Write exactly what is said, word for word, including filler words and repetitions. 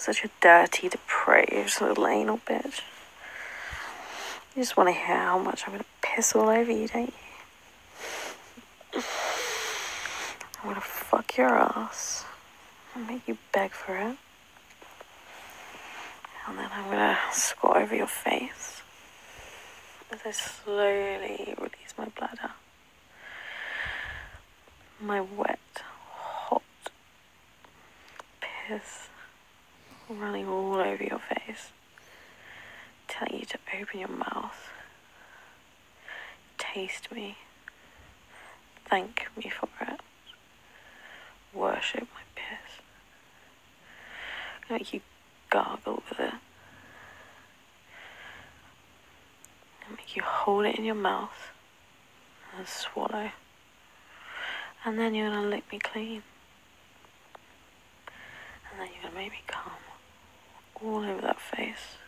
Such a dirty, depraved little anal bitch. You just want to hear how much I'm going to piss all over you, don't you? I'm going to fuck your ass and make you beg for it. And then I'm going to squat over your face as I slowly release my bladder. My wet, hot piss running all over your face, telling you to open your mouth, taste me, thank me for it, worship my piss. I'm gonna make you gargle with it. I'm gonna make you hold it in your mouth and swallow. And then you're gonna lick me clean. And then you're gonna make me come all over that face.